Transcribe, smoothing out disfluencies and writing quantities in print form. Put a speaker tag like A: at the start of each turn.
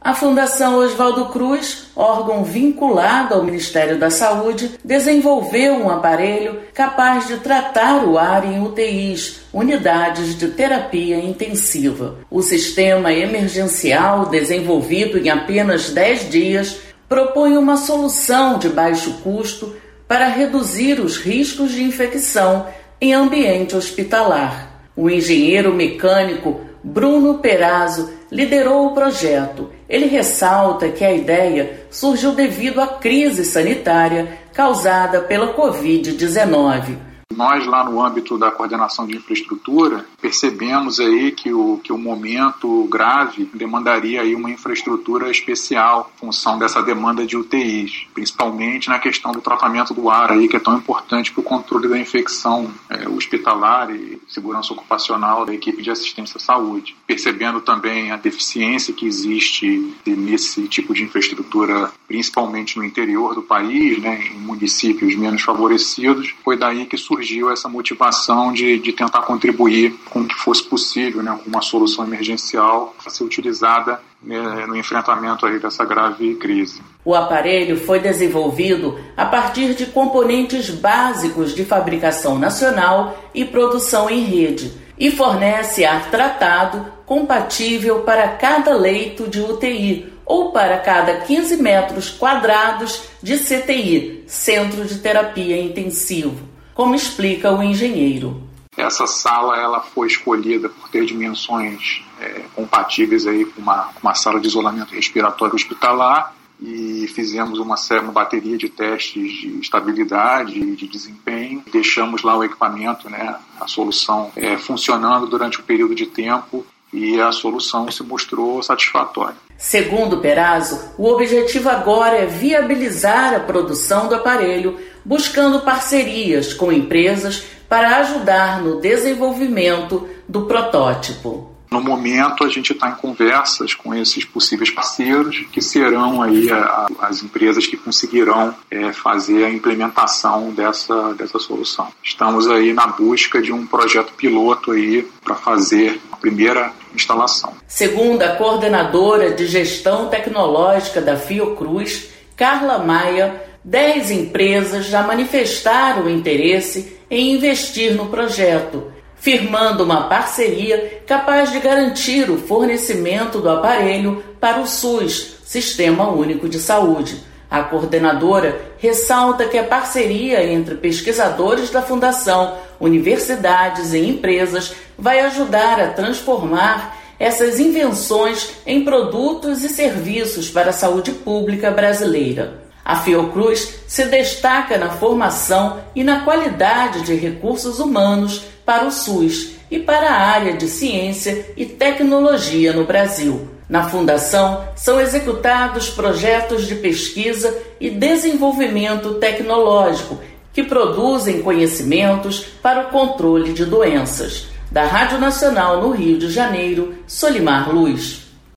A: A Fundação Oswaldo Cruz, órgão vinculado ao Ministério da Saúde, desenvolveu um aparelho capaz de tratar o ar em UTIs, unidades de terapia intensiva. O sistema emergencial, desenvolvido em apenas 10 dias, propõe uma solução de baixo custo para reduzir os riscos de infecção em ambiente hospitalar. O engenheiro mecânico Bruno Perazzo liderou o projeto. Ele ressalta que a ideia surgiu devido à crise sanitária causada pela Covid-19.
B: Nós, lá no âmbito da coordenação de infraestrutura, percebemos aí que o momento grave demandaria aí uma infraestrutura especial em função dessa demanda de UTIs, principalmente na questão do tratamento do ar, aí, que é tão importante para o controle da infecção hospitalar e segurança ocupacional da equipe de assistência à saúde. Percebendo também a deficiência que existe nesse tipo de infraestrutura, principalmente no interior do país, né, em municípios menos favorecidos, foi daí que surgiu essa motivação de tentar contribuir com o que fosse possível, né, com uma solução emergencial a ser utilizada no enfrentamento aí dessa grave crise.
A: O aparelho foi desenvolvido a partir de componentes básicos de fabricação nacional e produção em rede e fornece ar tratado compatível para cada leito de UTI ou para cada 15 metros quadrados de CTI, Centro de Terapia Intensivo, como explica o engenheiro.
B: Essa sala ela foi escolhida por ter dimensões compatíveis aí com uma sala de isolamento respiratório hospitalar e fizemos uma bateria de testes de estabilidade e de desempenho. Deixamos lá o equipamento, né, a solução funcionando durante um período de tempo e a solução se mostrou satisfatória.
A: Segundo Perazzo, o objetivo agora é viabilizar a produção do aparelho, buscando parcerias com empresas para ajudar no desenvolvimento do protótipo.
B: No momento, a gente está em conversas com esses possíveis parceiros, que serão aí as empresas que conseguirão fazer a implementação dessa solução. Estamos aí na busca de um projeto piloto aí para fazer a primeira instalação.
A: Segundo a coordenadora de gestão tecnológica da Fiocruz, Carla Maia, 10 empresas já manifestaram interesse em investir no projeto, firmando uma parceria capaz de garantir o fornecimento do aparelho para o SUS, Sistema Único de Saúde. A coordenadora ressalta que a parceria entre pesquisadores da Fundação, universidades e empresas vai ajudar a transformar essas invenções em produtos e serviços para a saúde pública brasileira. A Fiocruz se destaca na formação e na qualidade de recursos humanos para o SUS e para a área de ciência e tecnologia no Brasil. Na Fundação, são executados projetos de pesquisa e desenvolvimento tecnológico que produzem conhecimentos para o controle de doenças. Da Rádio Nacional no Rio de Janeiro, Solimar Luz.